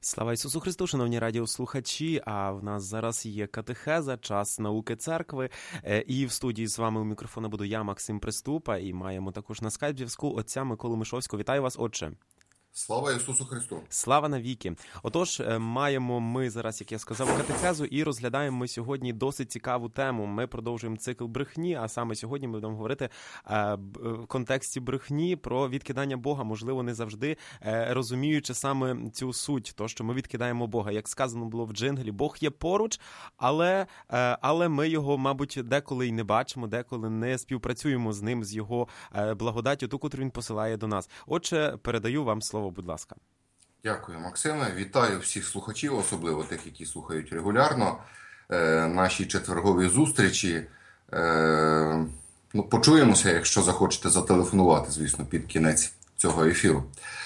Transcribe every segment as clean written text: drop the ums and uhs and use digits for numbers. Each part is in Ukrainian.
Слава Ісусу Христу, шановні радіослухачі, а в нас зараз є катехеза, час науки церкви, і в студії з вами у мікрофона буду я, Максим Приступа, і маємо також на скайп-зв'язку отця Миколу Мишовського. Вітаю вас, отче! Слава Ісусу Христу! Слава навіки! Отож, маємо ми зараз, як я сказав, катехезу, і розглядаємо ми сьогодні досить цікаву тему. Ми продовжуємо цикл брехні, а саме сьогодні ми будемо говорити в контексті брехні про відкидання Бога, можливо, не завжди розуміючи саме цю суть, то, що ми відкидаємо Бога. Як сказано було в джинглі, Бог є поруч, але ми його, мабуть, деколи й не бачимо, деколи не співпрацюємо з ним, з його благодаттю, ту, котру він посилає до нас. Отже, передаю вам слово. Будь ласка. Дякую, Максиме. Вітаю всіх слухачів, особливо тих, які слухають регулярно наші четвергові зустрічі. Почуємося, якщо захочете зателефонувати, звісно, під кінець цього ефіру.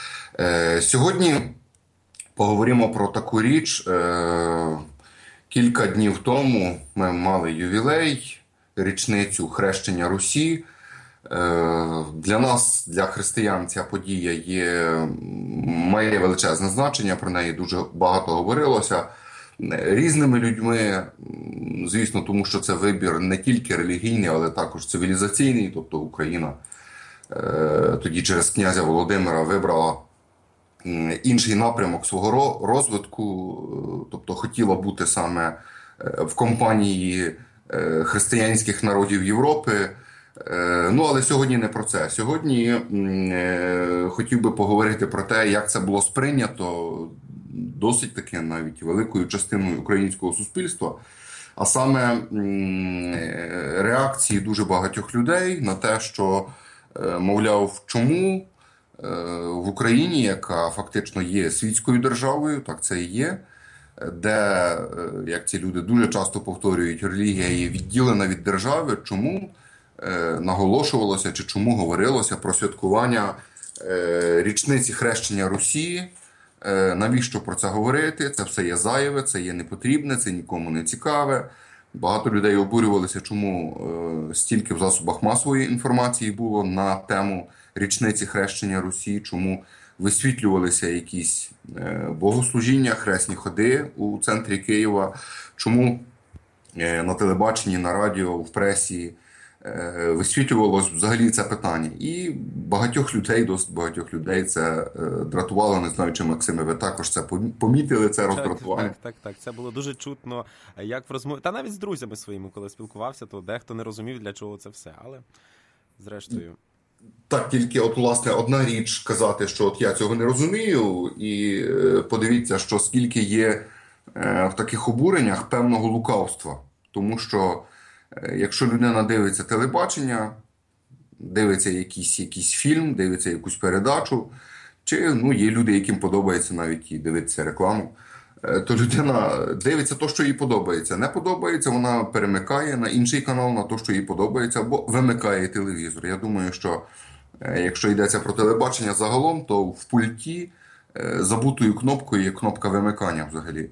Сьогодні поговоримо про таку річ. Кілька днів тому ми мали ювілей, річницю хрещення Русі. Для нас, для християн, ця подія має величезне значення, про неї дуже багато говорилося різними людьми, звісно, тому що це вибір не тільки релігійний, але також цивілізаційний, тобто Україна тоді через князя Володимира вибрала інший напрямок свого розвитку, тобто хотіла бути саме в компанії християнських народів Європи. Але сьогодні не про це. Сьогодні хотів би поговорити про те, як це було сприйнято досить таки навіть великою частиною українського суспільства, а саме реакції дуже багатьох людей на те, що, мовляв, чому в Україні, яка фактично є світською державою, так це і є, де, як ці люди дуже часто повторюють, релігія є відділена від держави, чому наголошувалося чи чому говорилося про святкування річниці хрещення Русі. Навіщо про це говорити? Це все є зайве, це є непотрібне, це нікому не цікаве. Багато людей обурювалися, чому стільки в засобах масової інформації було на тему річниці хрещення Русі, чому висвітлювалися якісь богослужіння, хресні ходи у центрі Києва, чому на телебаченні, на радіо, в пресі висвітлювалося взагалі це питання. І досить багатьох людей це дратувало. Не знаю, чи, Максиме, ви також це помітили, це роздратування. Так. Це було дуже чутно, як в розмові. Та навіть з друзями своїми, коли спілкувався, то дехто не розумів, для чого це все. Але, зрештою... Так, тільки, власне, одна річ казати, що я цього не розумію, і подивіться, що скільки є в таких обуреннях певного лукавства. Тому що якщо людина дивиться телебачення, дивиться якийсь фільм, дивиться якусь передачу, чи є люди, яким подобається навіть і дивитися рекламу, то людина дивиться те, що їй подобається. Не подобається, вона перемикає на інший канал, на те, що їй подобається, або вимикає телевізор. Я думаю, що якщо йдеться про телебачення загалом, то в пульті забутою кнопкою є кнопка вимикання взагалі.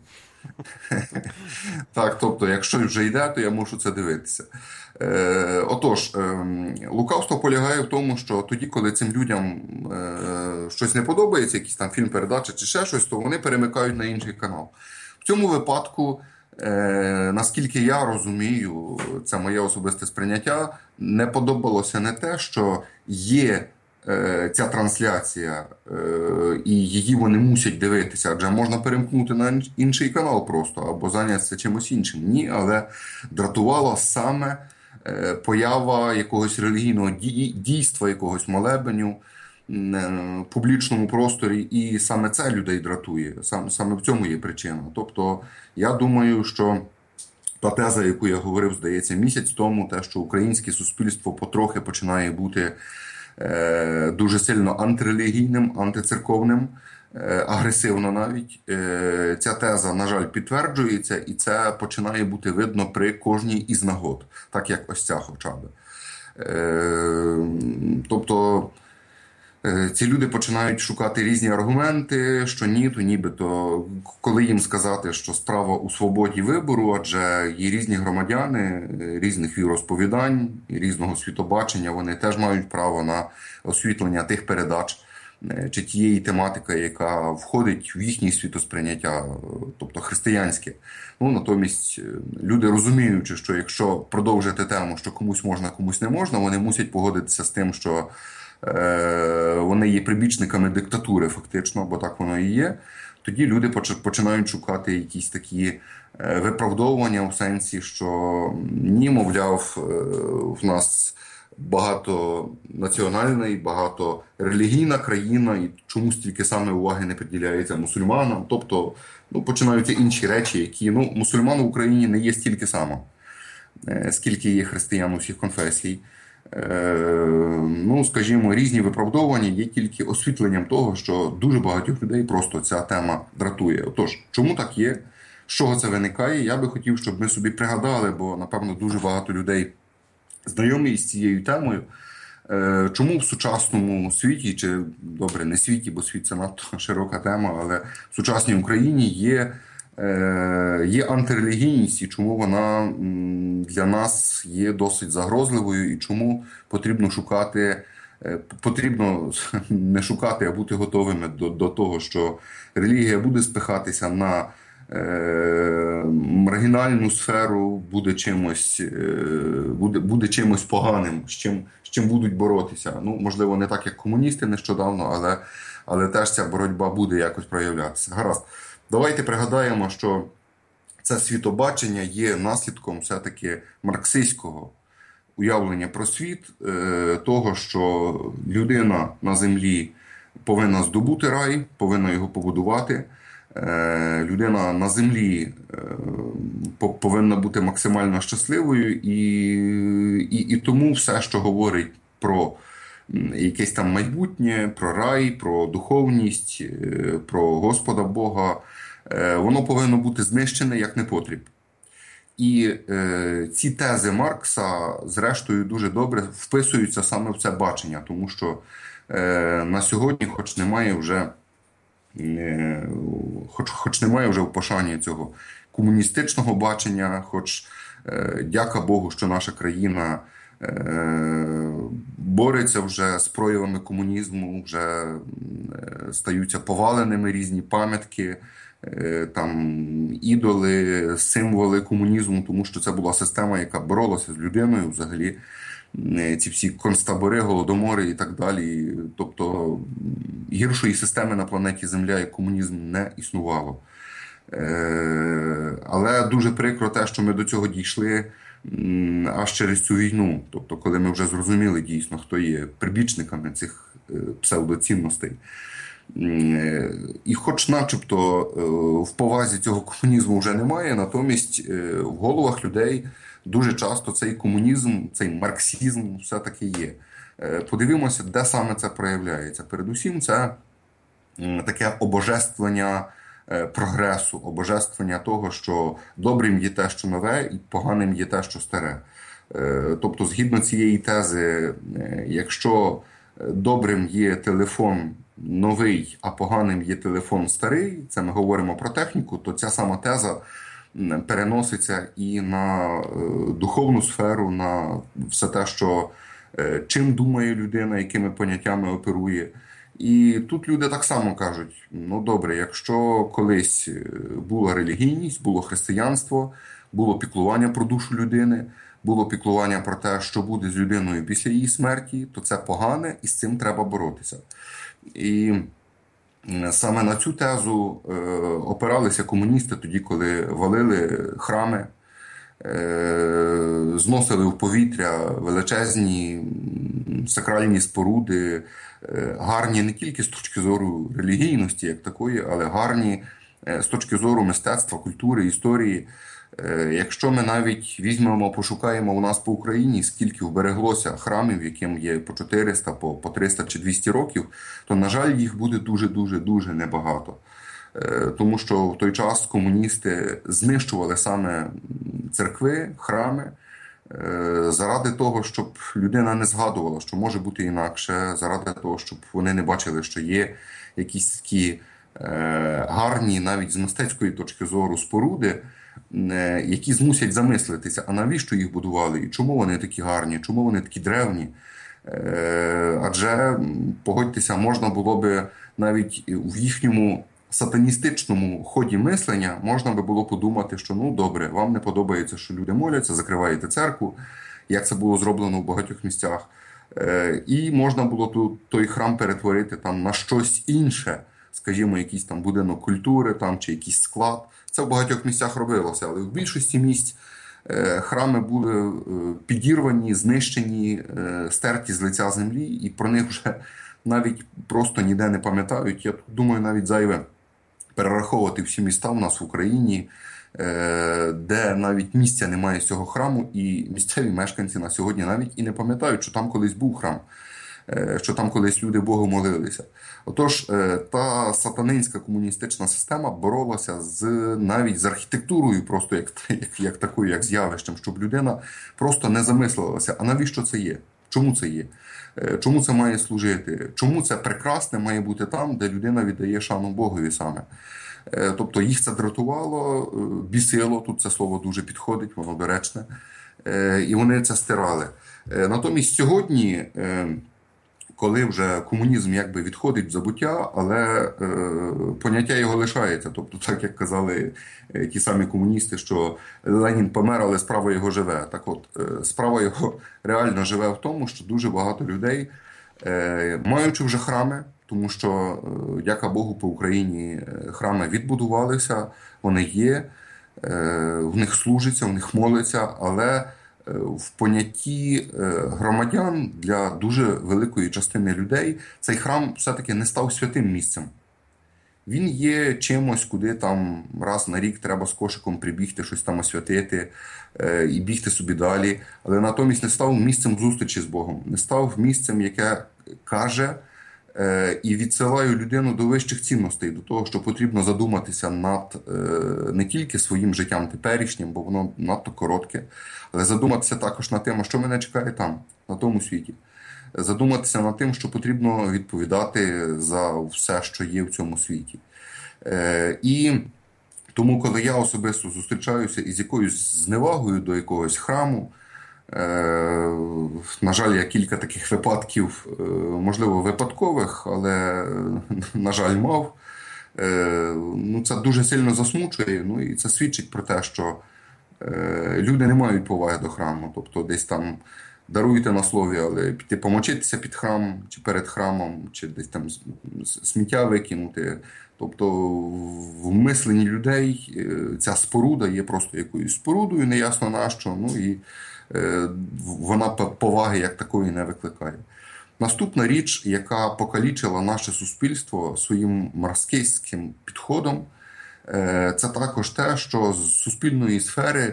Так, тобто, якщо вже йде, то я мушу це дивитися. Отож, лукавство полягає в тому, що тоді, коли цим людям щось не подобається, якийсь там фільм, передача чи ще щось, то вони перемикають на інший канал. В цьому випадку, наскільки я розумію, це моє особисте сприйняття, не подобалося не те, що є ця трансляція, і її вони мусять дивитися, адже можна перемкнути на інший канал просто, або зайнятися чимось іншим. Ні, але дратувала саме поява якогось релігійного дійства, якогось молебеню в публічному просторі, і саме це людей дратує, саме в цьому є причина. Тобто, я думаю, що та теза, яку я говорив, здається, місяць тому, те, що українське суспільство потрохи починає бути дуже сильно антирелігійним, антицерковним, агресивно навіть. Ця теза, на жаль, підтверджується, і це починає бути видно при кожній із нагод, так як ось ця хоча б. Тобто ці люди починають шукати різні аргументи, що ні, то нібито, коли їм сказати, що справа у свободі вибору, адже є різні громадяни, різних віросповідань, різного світобачення, вони теж мають право на освітлення тих передач, чи тієї тематики, яка входить в їхнє світосприйняття, тобто християнське. Ну, натомість люди, розуміючи, що якщо продовжити тему, що комусь можна, комусь не можна, вони мусять погодитися з тим, що вони є прибічниками диктатури, фактично, бо так воно і є. Тоді люди починають шукати якісь такі виправдовування у сенсі, що ні, мовляв, в нас багатонаціональна і багаторелігійна країна, і чому стільки саме уваги не приділяється мусульманам. Тобто, починаються інші речі, які, мусульман в Україні не є стільки само, скільки є християн усіх конфесій. Скажімо, різні виправдовування є тільки освітленням того, що дуже багатьох людей просто ця тема дратує. Отож, чому так є? З чого це виникає? Я би хотів, щоб ми собі пригадали, бо, напевно, дуже багато людей знайомі з цією темою. Чому в сучасному світі, чи, добре, не світі, бо світ – це надто широка тема, але в сучасній Україні є антирелігійність, і чому вона для нас є досить загрозливою, і чому потрібно не шукати, а бути готовими до того, що релігія буде спихатися на маргінальну сферу, буде чимось поганим, з чим будуть боротися. Можливо, не так, як комуністи нещодавно, але теж ця боротьба буде якось проявлятися. Гаразд. Давайте пригадаємо, що це світобачення є наслідком все-таки марксистського уявлення про світ, того, що людина на землі повинна здобути рай, повинна його побудувати. Людина на землі повинна бути максимально щасливою, і тому все, що говорить про якесь там майбутнє, про рай, про духовність, про Господа Бога, воно повинно бути знищене як непотріб. І ці тези Маркса, зрештою, дуже добре вписуються саме в це бачення, тому що на сьогодні, хоч немає вже в пошані цього комуністичного бачення, хоч, дяка Богу, що наша країна бореться вже з проявами комунізму, вже стаються поваленими різні пам'ятки, там ідоли, символи комунізму, тому що це була система, яка боролася з людиною взагалі. Ці всі концтабори, голодомори і так далі. Тобто гіршої системи на планеті Земля, як комунізм, не існувало. Але дуже прикро те, що ми до цього дійшли аж через цю війну. Тобто, коли ми вже зрозуміли дійсно, хто є прибічниками цих псевдоцінностей. І хоч начебто в повазі цього комунізму вже немає, натомість в головах людей дуже часто цей комунізм, цей марксизм все-таки є. Подивимося, де саме це проявляється. Передусім, це таке обожествлення прогресу, обожествлення того, що добрим є те, що нове, і поганим є те, що старе. Тобто, згідно цієї тези, якщо добрим є телефон новий, а поганим є телефон старий, це ми говоримо про техніку, то ця сама теза переноситься і на духовну сферу, на все те, що чим думає людина, якими поняттями оперує. І тут люди так само кажуть, добре, якщо колись була релігійність, було християнство, було піклування про душу людини, було піклування про те, що буде з людиною після її смерті, то це погане і з цим треба боротися. І саме на цю тезу опиралися комуністи тоді, коли валили храми, зносили в повітря величезні сакральні споруди, гарні не тільки з точки зору релігійності як такої, але гарні з точки зору мистецтва, культури, історії. Якщо ми навіть візьмемо, пошукаємо у нас по Україні, скільки вбереглося храмів, яким є по 400, по 300 чи 200 років, то, на жаль, їх буде дуже-дуже-дуже небагато. Тому що в той час комуністи знищували саме церкви, храми, заради того, щоб людина не згадувала, що може бути інакше, заради того, щоб вони не бачили, що є якісь такі гарні, навіть з мистецької точки зору, споруди, які змусять замислитися, а навіщо їх будували, і чому вони такі гарні, чому вони такі древні. Адже, погодьтеся, можна було би навіть в їхньому сатаністичному ході мислення можна би було подумати, що ну добре, вам не подобається, що люди моляться, закриваєте церкву, як це було зроблено в багатьох місцях. І можна було той храм перетворити там на щось інше, скажімо, якийсь там будинок культури там, чи якийсь склад. Це в багатьох місцях робилося, але в більшості місць храми були підірвані, знищені, стерті з лиця землі, і про них вже навіть просто ніде не пам'ятають. Я думаю, навіть зайве перераховувати всі міста у нас в Україні, де навіть місця немає з цього храму, і місцеві мешканці на сьогодні навіть і не пам'ятають, що там колись був храм, що там колись люди Богу молилися. Отож, та сатанинська комуністична система боролася навіть з архітектурою, просто як такою, як з явищем, щоб людина просто не замислилася, а навіщо це є? Чому це є? Чому це має служити? Чому це прекрасне має бути там, де людина віддає шану Богові саме? Тобто їх це дратувало, бісило, тут це слово дуже підходить, воно доречне, і вони це стирали. Натомість сьогодні, коли вже комунізм якби відходить в забуття, але поняття його лишається. Тобто, так як казали ті самі комуністи, що Ленін помер, але справа його живе. Так от, справа його реально живе в тому, що дуже багато людей, маючи вже храми, тому що, дяка Богу, по Україні храми відбудувалися, вони є, в них служиться, в них моляться, але в понятті громадян для дуже великої частини людей цей храм все-таки не став святим місцем. Він є чимось, куди там раз на рік треба з кошиком прибігти, щось там освятити і бігти собі далі. Але натомість не став місцем зустрічі з Богом, не став місцем, яке каже і відсилає людину до вищих цінностей, до того, що потрібно задуматися над не тільки своїм життям теперішнім, бо воно надто коротке, але задуматися також над тим, що мене чекає там, на тому світі. Задуматися над тим, що потрібно відповідати за все, що є в цьому світі. І тому, коли я особисто зустрічаюся із якоюсь зневагою до якогось храму, на жаль, я кілька таких випадків, можливо, випадкових, але, на жаль, мав. Це дуже сильно засмучує, і це свідчить про те, що люди не мають поваги до храму. Тобто десь там даруйте на слові, але піти помочитися під храм, чи перед храмом, чи десь там сміття викинути. Тобто в мисленні людей ця споруда є просто якоюсь спорудою, неясно на що, і вона поваги як такої не викликає. Наступна річ, яка покалічила наше суспільство своїм марксистським підходом, це також те, що з суспільної сфери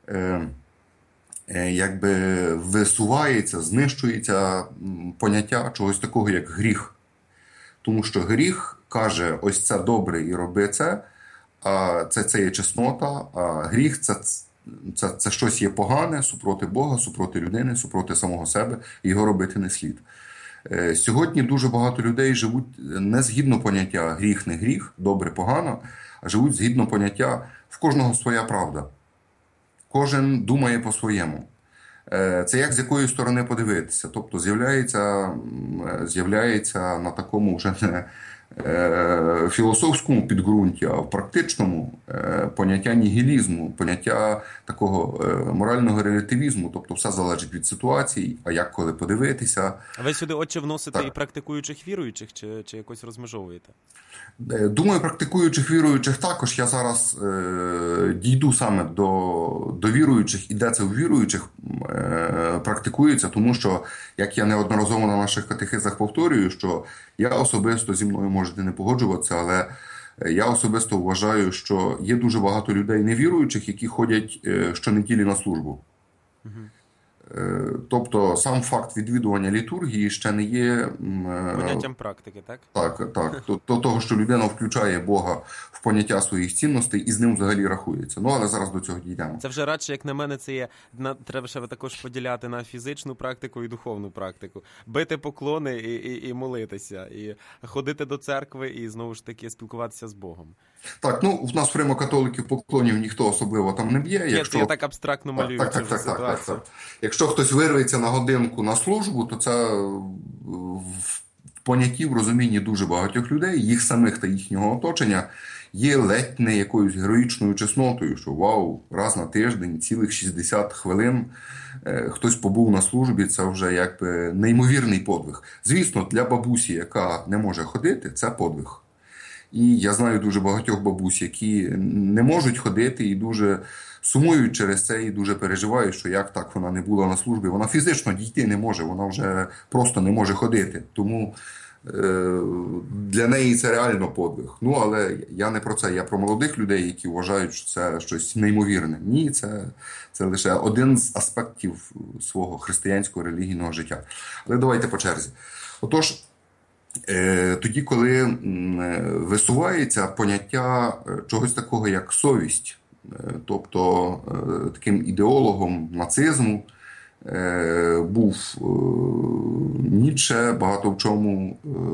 якби висувається, знищується поняття чогось такого, як гріх. Тому що гріх каже, ось це добре і роби це, а це є чеснота, а гріх це щось є погане супроти Бога, супроти людини, супроти самого себе, і його робити не слід. Сьогодні дуже багато людей живуть не згідно поняття гріх, не гріх, добре, погано, а живуть згідно поняття в кожного своя правда. Кожен думає по-своєму. Це як з якої сторони подивитися. Тобто з'являється на такому вже не філософському підґрунті, а в практичному поняття нігілізму, поняття такого морального релятивізму. Тобто все залежить від ситуації, а як коли подивитися. А ви сюди, отче, вносите і практикуючих віруючих, чи якось розмежовуєте? Думаю, практикуючих віруючих також. Я зараз дійду саме до віруючих, і де це у віруючих практикується, тому що, як я неодноразово на наших катехизах повторюю, що я особисто, зі мною можете не погоджуватися, але я особисто вважаю, що є дуже багато людей невіруючих, які ходять щонеділі на службу. Тобто сам факт відвідування літургії ще не є поняттям практики, так? Так. До того, що людина включає Бога в поняття своїх цінностей і з ним взагалі рахується. Але зараз до цього дійдемо. Це вже радше, як на мене, це є, треба ще також поділяти на фізичну практику і духовну практику. Бити поклони і молитися, і ходити до церкви, і знову ж таки спілкуватися з Богом. Так, ну, в нас в Римо-католиків поклонів ніхто особливо там не б'є. Ні, це я так абстрактно малюю цю ж ситуацію. Якщо хтось вирветься на годинку на службу, то це в понятті, в розумінні дуже багатьох людей, їх самих та їхнього оточення, є ледь не якоюсь героїчною чеснотою, що вау, раз на тиждень, цілих 60 хвилин хтось побув на службі, це вже якби неймовірний подвиг. Звісно, для бабусі, яка не може ходити, це подвиг. І я знаю дуже багатьох бабусь, які не можуть ходити і дуже сумують через це, і дуже переживають, що як так вона не була на службі. Вона фізично дійти не може, вона вже просто не може ходити. Тому для неї це реально подвиг. Ну, але я не про це, я про молодих людей, які вважають, що це щось неймовірне. Ні, це лише один з аспектів свого християнського релігійного життя. Але давайте по черзі. Отож, тоді, коли висувається поняття чогось такого, як совість, тобто таким ідеологом нацизму був Ніцше, багато в чому,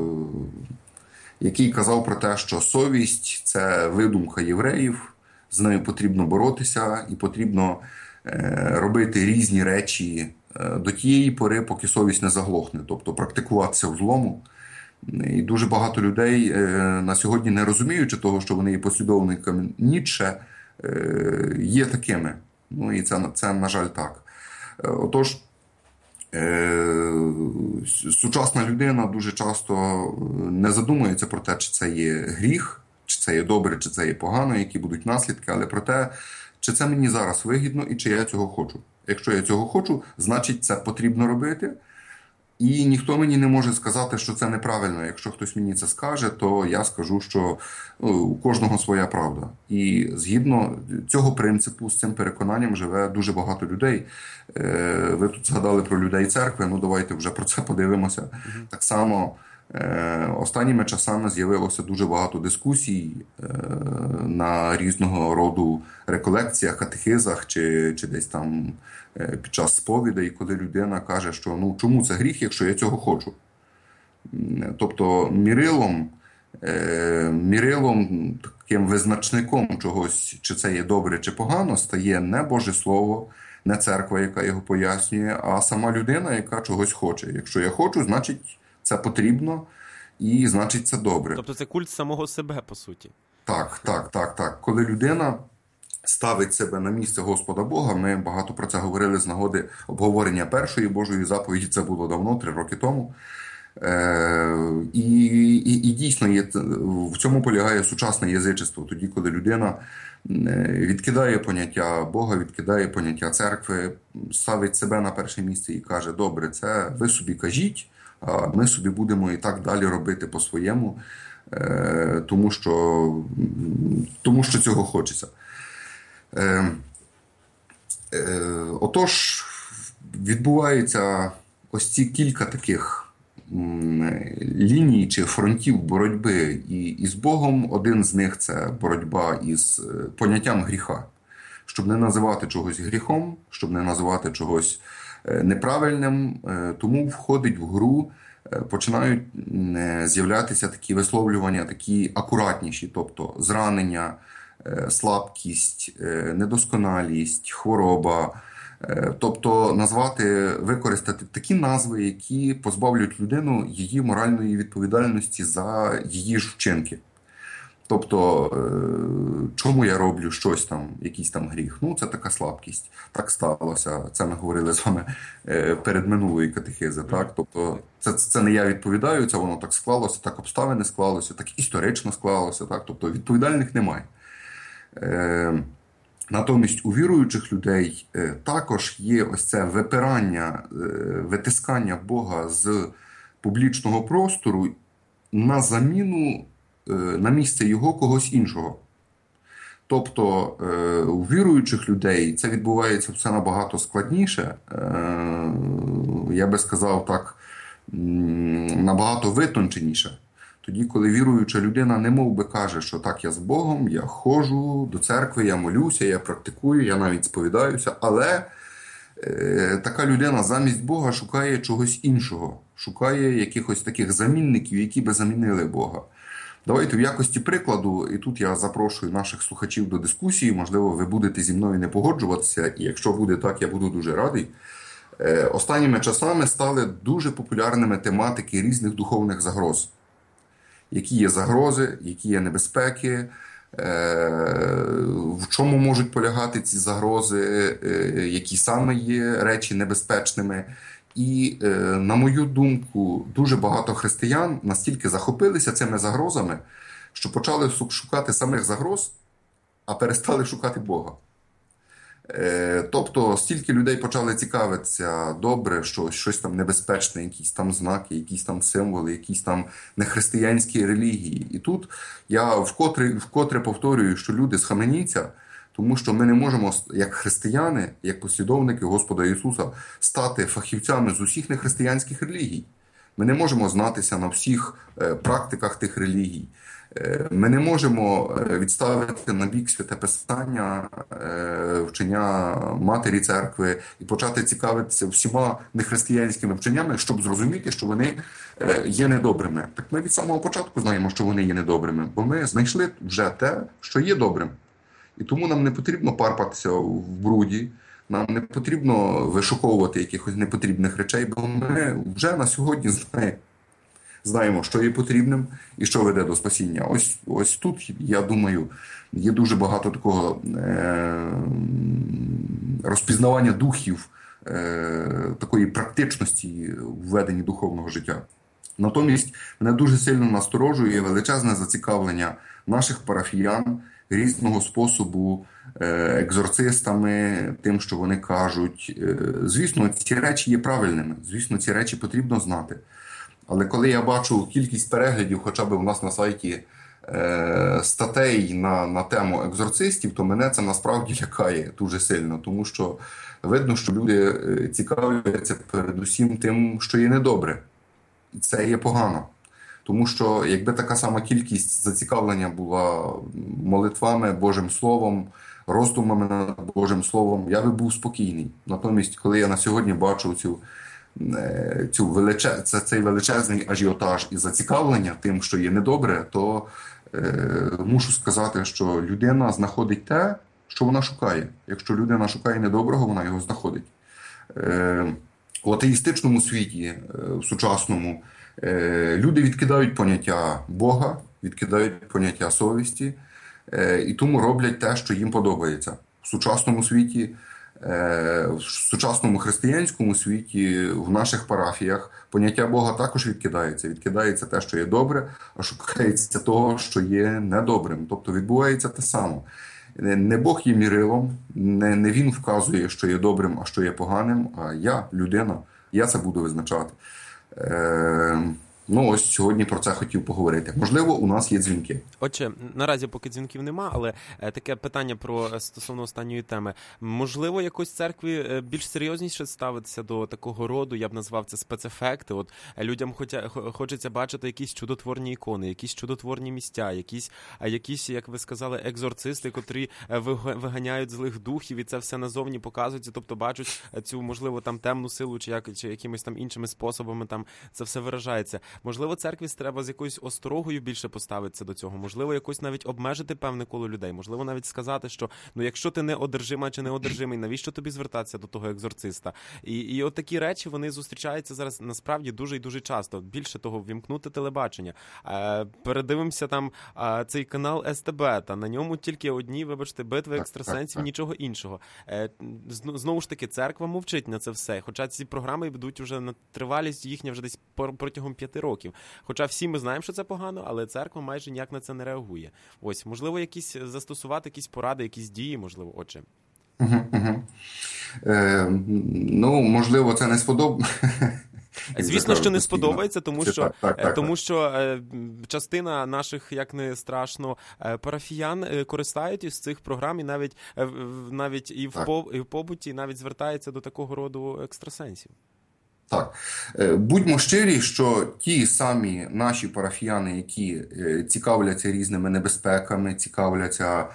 який казав про те, що совість – це видумка євреїв, з нею потрібно боротися і потрібно робити різні речі до тієї пори, поки совість не заглохне, тобто практикуватися в злому. І дуже багато людей на сьогодні, не розуміючи того, що вони є послідовниками Ніцше, є такими. Ну і це на жаль, так. Отож, сучасна людина дуже часто не задумується про те, чи це є гріх, чи це є добре, чи це є погано, які будуть наслідки, але про те, чи це мені зараз вигідно і чи я цього хочу. Якщо я цього хочу, значить це потрібно робити. І ніхто мені не може сказати, що це неправильно. Якщо хтось мені це скаже, то я скажу, що у кожного своя правда. І згідно цього принципу, з цим переконанням живе дуже багато людей. Ви тут згадали про людей церкви, ну давайте вже про це подивимося. Так само останніми часами з'явилося дуже багато дискусій на різного роду реколекціях, катехизах чи десь там під час сповідей, коли людина каже, що ну чому це гріх, якщо я цього хочу. Тобто мірилом, таким визначником чогось, чи це є добре, чи погано, стає не Боже Слово, не церква, яка його пояснює, а сама людина, яка чогось хоче. Якщо я хочу, значить це потрібно і значить це добре. Тобто це культ самого себе, по суті. Так. Коли людина ставить себе на місце Господа Бога, ми багато про це говорили з нагоди обговорення першої Божої заповіді, це було давно, 3 роки тому. І дійсно в цьому полягає сучасне язичество, тоді, коли людина відкидає поняття Бога, відкидає поняття церкви, ставить себе на перше місце і каже, добре, це ви собі кажіть, а ми собі будемо і так далі робити по-своєму, тому що цього хочеться. Отож, відбувається ось ці кілька таких ліній чи фронтів боротьби і з Богом. Один з них – це боротьба із поняттям гріха. Щоб не називати чогось гріхом, щоб не називати чогось неправильним, тому входить в гру, починають з'являтися такі висловлювання, такі акуратніші, тобто зранення, слабкість, недосконалість, хвороба. Тобто використати такі назви, які позбавлять людину її моральної відповідальності за її ж вчинки. Тобто, чому я роблю щось там, якийсь там гріх? Ну, це така слабкість. Так сталося. Це ми говорили з вами перед минулої катехизи. Так? Тобто, це не я відповідаю, це воно так склалося, так обставини склалося, так історично склалося. Так? Тобто, відповідальних немає. Натомість у віруючих людей також є ось це випирання, витискання Бога з публічного простору на заміну, на місце його когось іншого. Тобто у віруючих людей це відбувається все набагато складніше, я би сказав так, набагато витонченіше. Тоді, коли віруюча людина немов би каже, що так, я з Богом, я ходжу до церкви, я молюся, я практикую, я навіть сповідаюся, але така людина замість Бога шукає чогось іншого, шукає якихось таких замінників, які би замінили Бога. Давайте в якості прикладу, і тут я запрошую наших слухачів до дискусії, можливо, ви будете зі мною не погоджуватися, і якщо буде так, я буду дуже радий. Останніми часами стали дуже популярними тематики різних духовних загроз. Які є загрози, які є небезпеки, в чому можуть полягати ці загрози, які саме є речі небезпечними. І, на мою думку, дуже багато християн настільки захопилися цими загрозами, що почали шукати самих загроз, а перестали шукати Бога. Тобто, стільки людей почали цікавитися добре, що щось там небезпечне, якісь там знаки, якісь там символи, якісь там нехристиянські релігії. І тут я вкотре повторюю, що люди схаменіться, тому що ми не можемо, як християни, як послідовники Господа Ісуса, стати фахівцями з усіх нехристиянських релігій. Ми не можемо знатися на всіх практиках тих релігій. Ми не можемо відставити на бік Святе Писання, вчення Матері Церкви і почати цікавитися всіма нехристиянськими вченнями, щоб зрозуміти, що вони є недобрими. Так ми від самого початку знаємо, що вони є недобрими, бо ми знайшли вже те, що є добрим. І тому нам не потрібно парпатися в бруді, нам не потрібно вишуковувати якихось непотрібних речей, бо ми вже на сьогодні знаємо, що є потрібним і що веде до спасіння. Ось тут, я думаю, є дуже багато такого розпізнавання духів, такої практичності в веденні духовного життя. Натомість мене дуже сильно насторожує величезне зацікавлення наших парафіян різного способу екзорцистами, тим, що вони кажуть. Звісно, ці речі є правильними, звісно, ці речі потрібно знати. Але коли я бачу кількість переглядів, хоча б у нас на сайті, статей на тему екзорцистів, то мене це насправді лякає дуже сильно, тому що видно, що люди цікавляться передусім тим, що є недобре. І це є погано. Тому що якби така сама кількість зацікавлення була молитвами, Божим Словом, роздумами над Божим Словом, я би був спокійний. Натомість, коли я на сьогодні бачу цей величезний ажіотаж і зацікавлення тим, що є недобре, то мушу сказати, що людина знаходить те, що вона шукає. Якщо людина шукає недоброго, вона його знаходить. У атеїстичному світі, в сучасному, люди відкидають поняття Бога, відкидають поняття совісті, і тому роблять те, що їм подобається. В сучасному світі, в сучасному християнському світі, в наших парафіях поняття Бога також відкидається. Відкидається те, що є добре, а шукається того, що є недобрим. Тобто відбувається те саме. Не Бог є мірилом, не Він вказує, що є добрим, а що є поганим, а я, людина, я це буду визначати. Ось сьогодні про це хотів поговорити. Можливо, у нас є дзвінки. Отже, наразі поки дзвінків нема, але таке питання стосовно останньої теми. Можливо, якось церкві більш серйозніше ставитися до такого роду, я б назвав це спецефекти. От людям хочеться бачити якісь чудотворні ікони, якісь чудотворні місця, якісь, як ви сказали, екзорцисти, котрі виганяють злих духів і це все назовні показується, тобто бачать цю, можливо, там темну силу чи якимись там іншими способами там це все виражається. Можливо, церкві треба з якоюсь осторогою більше поставитися до цього. Можливо, якось навіть обмежити певне коло людей. Можливо, навіть сказати, що якщо ти не одержима чи не одержимий, навіщо тобі звертатися до того екзорциста? І от такі речі, вони зустрічаються зараз насправді дуже і дуже часто. Більше того, ввімкнути телебачення. Передивимося там цей канал СТБ, та на ньому тільки одні, вибачте, битви екстрасенсів, нічого іншого. Знову ж таки, церква мовчить на це все. Хоча ці програми йдуть вже на тривалість їхня вже десь протягом 5 років. Хоча всі ми знаємо, що це погано, але церква майже ніяк на це не реагує. Ось, можливо, застосувати якісь поради, якісь дії, можливо, отже. Можливо, це не сподобається. Звісно, що не сподобається, тому що частина наших, як не страшно, парафіян користають із цих програм і навіть і в побуті навіть звертаються до такого роду екстрасенсів. Так. Будьмо щирі, що ті самі наші парафіяни, які цікавляться різними небезпеками, цікавляться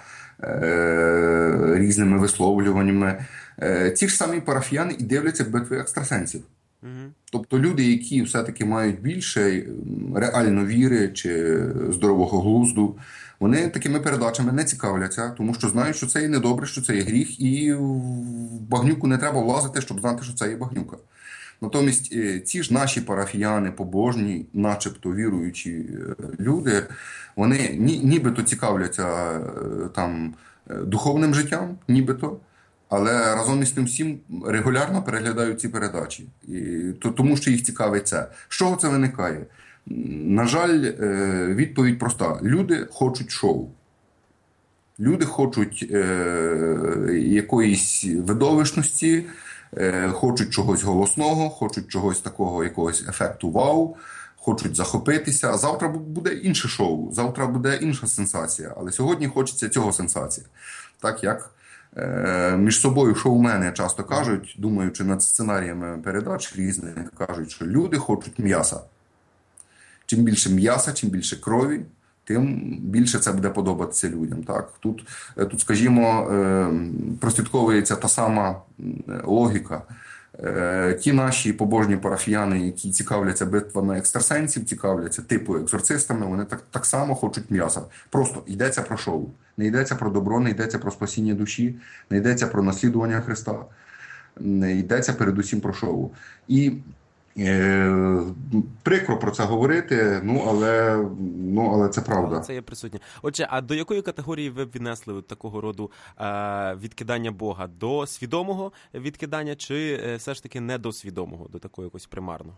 різними висловлюваннями, ті ж самі парафіяни і дивляться битви екстрасенсів. Тобто люди, які все-таки мають більше реально віри чи здорового глузду, вони такими передачами не цікавляться, тому що знають, що це є недобре, що це є гріх, і в багнюку не треба влазити, щоб знати, що це є багнюка. Натомість ці ж наші парафіяни, побожні, начебто віруючі люди, вони нібито цікавляться там духовним життям, нібито, але разом із тим всім регулярно переглядають ці передачі. Тому що їх цікавить це. З чого це виникає? На жаль, відповідь проста. Люди хочуть шоу. Люди хочуть якоїсь видовищності, хочуть чогось голосного, хочуть чогось такого, якогось ефекту вау, хочуть захопитися. Завтра буде інше шоу, завтра буде інша сенсація. Але сьогодні хочеться цього сенсація. Так як між собою шоумени часто кажуть, думаючи над сценаріями передач різних, кажуть, що люди хочуть м'яса. Чим більше м'яса, чим більше крові, тим більше це буде подобатися людям. Так? Тут, скажімо, прослідковується та сама логіка. Ті наші побожні парафіяни, які цікавляться битвами екстрасенсів, цікавляться типу екзорцистами, вони так само хочуть м'яса. Просто йдеться про шоу. Не йдеться про добро, не йдеться про спасіння душі, не йдеться про наслідування Христа. Не йдеться передусім про шоу. І прикро про це говорити, але це правда. Але це є присутнє. Отже, а до якої категорії ви б віднесли такого роду відкидання Бога? До свідомого відкидання чи все ж таки не до свідомого, до такого якогось примарного?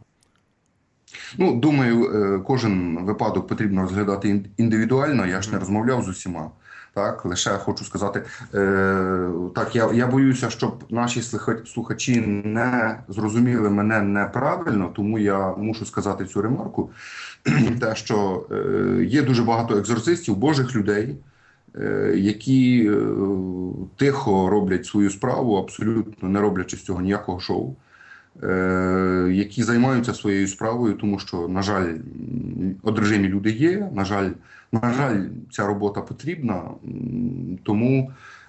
Думаю, кожен випадок потрібно розглядати індивідуально. Я ж не розмовляв з усіма. Так, лише хочу сказати, я боюся, щоб наші слухачі не зрозуміли мене неправильно, тому я мушу сказати цю ремарку, те, що є дуже багато екзорцистів, божих людей, які тихо роблять свою справу, абсолютно не роблячи з цього ніякого шоу, які займаються своєю справою, тому що, на жаль, одержимі люди є, на жаль, ця робота потрібна, тому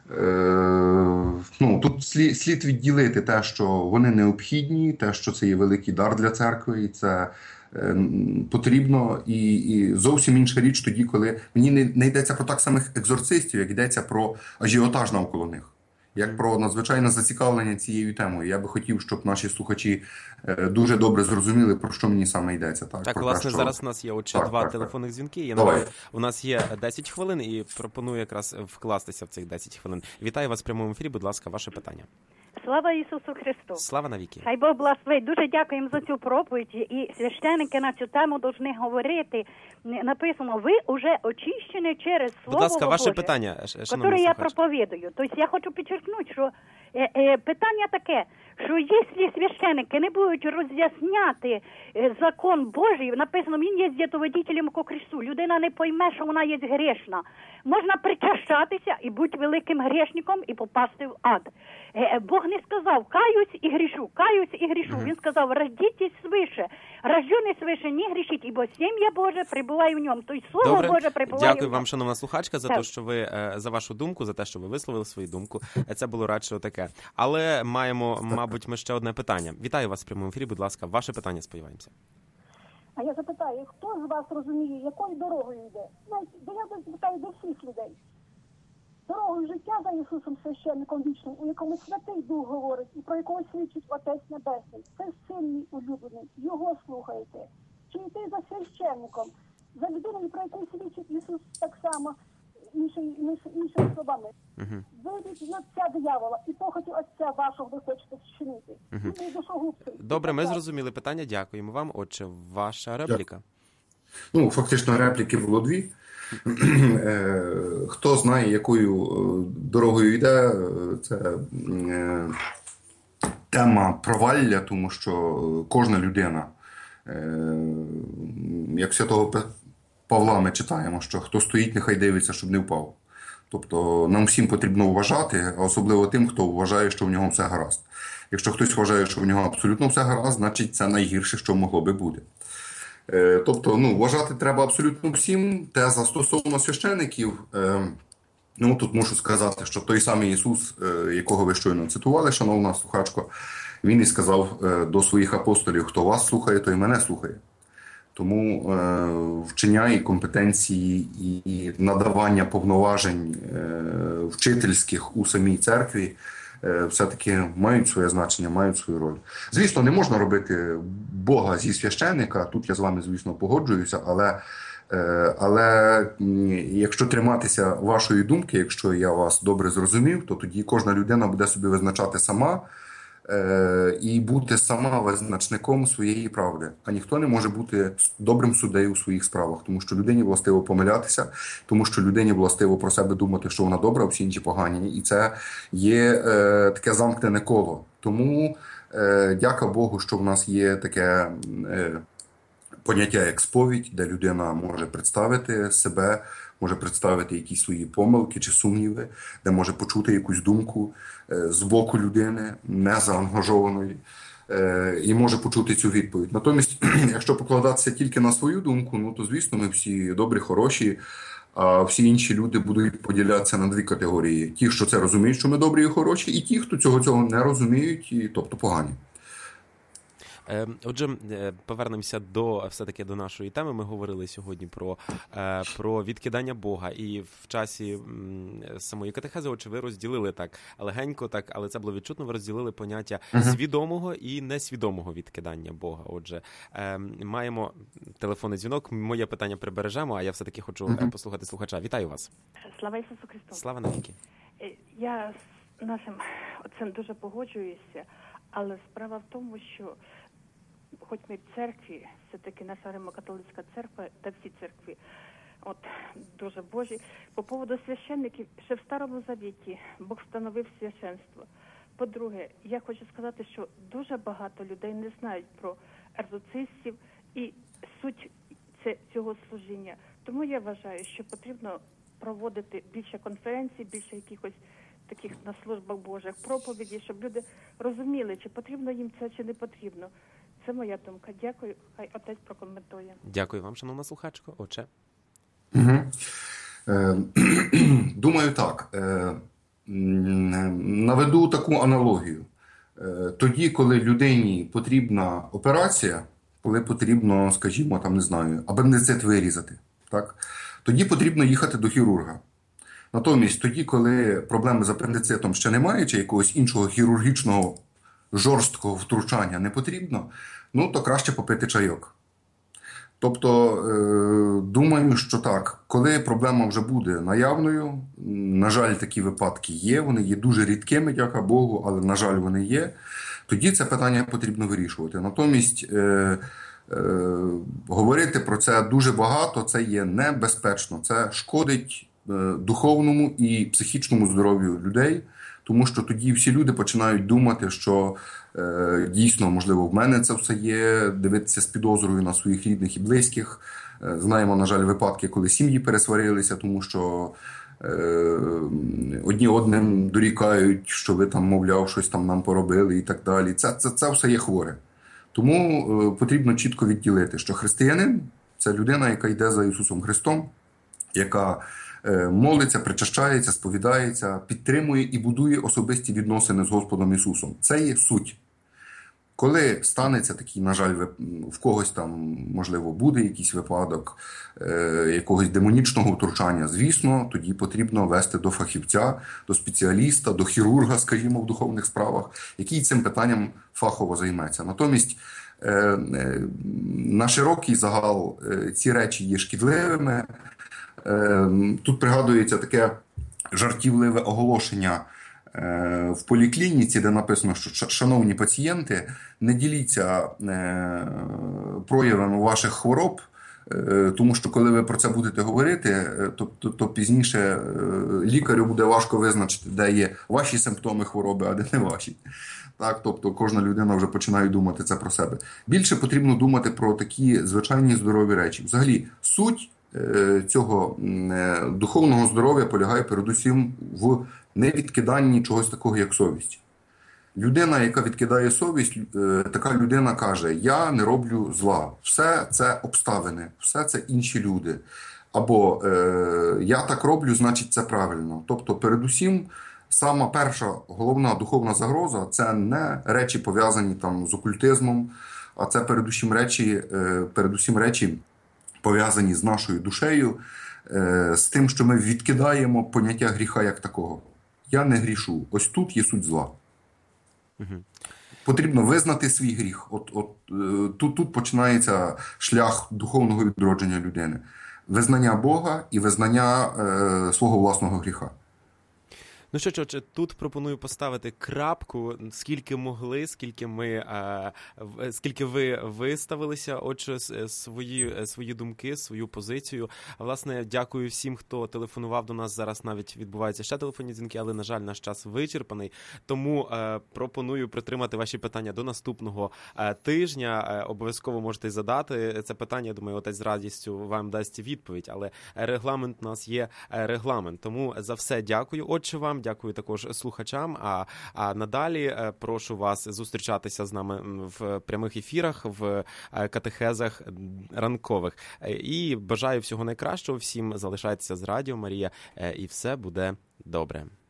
тут слід відділити те, що вони необхідні, те, що це є великий дар для церкви, і це потрібно, і зовсім інша річ тоді, коли мені не йдеться про так самих екзорцистів, як йдеться про ажіотаж навколо них. Як про надзвичайне зацікавлення цією темою. Я би хотів, щоб наші слухачі дуже добре зрозуміли, про що мені саме йдеться. Так, власне, зараз у нас є два телефонних дзвінки. У нас є 10 хвилин і пропоную якраз вкластися в цих 10 хвилин. Вітаю вас в прямому ефірі, будь ласка, ваше питання. Слава Ісусу Христу! Слава навіки! Хай Бог благословить. Дуже дякуємо за цю проповідь. І священники на цю тему повинні говорити. Написано, ви вже очищені через Слово Боже. Будь ласка, ваше питання, яке я проповідую. Тобто я хочу підчеркнути, що питання таке, що якщо священники не будуть роз'ясняти закон Божий, написано, він є дітоводителем ко Христу. Людина не пойме, що вона є грешна. Можна причащатися і бути великим грешником і попасти в ад. Бог не сказав, каюсь і грішу, каюсь і грішу. Він сказав, рождитесь свише, рождений свише не грішіть, ібо сім'я Божа прибуває в ньому. Тобто Слово Боже прибуває в ньому. Дякую вам, шановна слухачка, за те, що ви, за вашу думку, за те, що ви висловили свою думку. Це було радше таке. Але маємо, мабуть, ми ще одне питання. Вітаю вас в прямому ефірі, будь ласка, ваше питання, сподіваємося. А я запитаю, хто з вас розуміє, якою дорогою йде? Бо я запитаю до всіх людей. Дорогою життя за Ісусом священником вічним, у якому Святий Дух говорить, і про якого свідчить Отець Небесний. Це син мій улюблений, його слухайте. Чи йти за священником, за людиною, про яку свідчить Ісус так само, іншими словами. Вийдіть з отця диявола і похоті отця вашого ви хочете вчинити. Добре, ми зрозуміли питання, дякуємо вам. Отже, ваша репліка. Фактично репліки було дві. Хто знає, якою дорогою йде, це тема провалля, тому що кожна людина, як святого Павла ми читаємо, що хто стоїть, нехай дивиться, щоб не впав. Тобто нам всім потрібно вважати, а особливо тим, хто вважає, що в нього все гаразд. Якщо хтось вважає, що в нього абсолютно все гаразд, значить це найгірше, що могло би бути. Тобто, вважати треба абсолютно всім. Теза стосовно священиків, тут мушу сказати, що той самий Ісус, якого ви щойно цитували, шановна слухачко, Він і сказав до своїх апостолів: хто вас слухає, той мене слухає. Тому вчення і компетенції, і надавання повноважень вчительських у самій церкві все-таки мають своє значення, мають свою роль. Звісно, не можна робити Бога зі священника, тут я з вами, звісно, погоджуюся, але якщо триматися вашої думки, якщо я вас добре зрозумів, то тоді кожна людина буде собі визначати сама і бути сама визначником своєї правди. А ніхто не може бути добрим суддею у своїх справах, тому що людині властиво помилятися, тому що людині властиво про себе думати, що вона добра, а всі інші погані. І це є таке замкнене коло. Тому дяка Богу, що в нас є таке поняття як сповідь, де людина може представити себе, може представити якісь свої помилки чи сумніви, де може почути якусь думку з боку людини, не заангажованої, і може почути цю відповідь. Натомість, якщо покладатися тільки на свою думку, ну то, звісно, ми всі добрі, хороші, а всі інші люди будуть поділятися на дві категорії. Ті, що це розуміють, що ми добрі і хороші, і ті, хто цього не розуміють, і, тобто погані. Отже, повернемося все-таки до нашої теми. Ми говорили сьогодні про відкидання Бога. І в часі самої катехези, отже, ви розділили так легенько, так, але це було відчутно, ви розділили поняття свідомого і несвідомого відкидання Бога. Отже, маємо телефонний дзвінок. Моє питання прибережемо, а я все-таки хочу послухати слухача. Вітаю вас. Слава Ісусу Христу. Слава навіки. Я з нашим отцем дуже погоджуюся, але справа в тому, що хоч ми в церкві, все-таки наша Римо-католицька церква та всі церкви, от дуже Божі, по поводу священників, ще в Старому Завіті Бог встановив священство. По-друге, я хочу сказати, що дуже багато людей не знають про екзорцистів і суть цього служіння. Тому я вважаю, що потрібно проводити більше конференцій, більше якихось таких на службах Божих, проповіді, щоб люди розуміли, чи потрібно їм це, чи не потрібно. Це моя думка. Дякую. Хай отець прокоментує. Дякую вам, шановна слухачко. Отче. Думаю так. Наведу таку аналогію. Тоді, коли людині потрібна операція, коли потрібно, скажімо, там, не знаю, апендицит вирізати, так? Тоді потрібно їхати до хірурга. Натомість, тоді, коли проблеми з апендицитом ще немає, чи якогось іншого хірургічного жорсткого втручання не потрібно, ну, то краще попити чайок. Тобто, думаю, що так, коли проблема вже буде наявною, на жаль, такі випадки є, вони є дуже рідкими, дяка Богу, але, на жаль, вони є, тоді це питання потрібно вирішувати. Натомість, говорити про це дуже багато, це є небезпечно, це шкодить духовному і психічному здоров'ю людей, тому що тоді всі люди починають думати, що дійсно, можливо, в мене це все є, дивитися з підозрою на своїх рідних і близьких. Знаємо, на жаль, випадки, коли сім'ї пересварилися, тому що одні одним дорікають, що ви там, мовляв, щось там нам поробили і так далі. Це все є хворе. Тому потрібно чітко відділити, що християнин – це людина, яка йде за Ісусом Христом, яка молиться, причащається, сповідається, підтримує і будує особисті відносини з Господом Ісусом. Це є суть. Коли станеться такий, на жаль, в когось там, можливо, буде якийсь випадок якогось демонічного втручання, звісно, тоді потрібно вести до фахівця, до спеціаліста, до хірурга, скажімо, в духовних справах, який цим питанням фахово займеться. Натомість, на широкий загал ці речі є шкідливими. Тут пригадується таке жартівливе оголошення в поліклініці, де написано, що шановні пацієнти, не діліться проявами ваших хвороб, тому що коли ви про це будете говорити, то пізніше лікарю буде важко визначити, де є ваші симптоми хвороби, а де не ваші. Так, тобто кожна людина вже починає думати це про себе. Більше потрібно думати про такі звичайні здорові речі. Взагалі, суть цього духовного здоров'я полягає передусім в невідкиданні чогось такого, як совість. Людина, яка відкидає совість, така людина каже: я не роблю зла, все це обставини, все це інші люди. Або я так роблю, значить це правильно. Тобто передусім сама перша головна духовна загроза – це не речі, пов'язані там з окультизмом, а це передусім речі, пов'язані з нашою душею, з тим, що ми відкидаємо поняття гріха як такого. Я не грішу. Ось тут є суть зла. Потрібно визнати свій гріх. Тут починається шлях духовного відродження людини. Визнання Бога і визнання свого власного гріха. Ну що, тут пропоную поставити крапку, скільки могли, скільки ви виставилися, отже, свої думки, свою позицію. Власне, дякую всім, хто телефонував до нас. Зараз навіть відбуваються ще телефонні дзвінки, але, на жаль, наш час вичерпаний. Тому пропоную притримати ваші питання до наступного тижня. Обов'язково можете задати це питання. Я думаю, отець з радістю вам дасть відповідь. Але регламент у нас є регламент. Тому за все дякую. Отже, вам. Дякую також слухачам. А надалі прошу вас зустрічатися з нами в прямих ефірах, в катехезах ранкових. І бажаю всього найкращого всім. Залишайтеся з Радіо Марія, і все буде добре.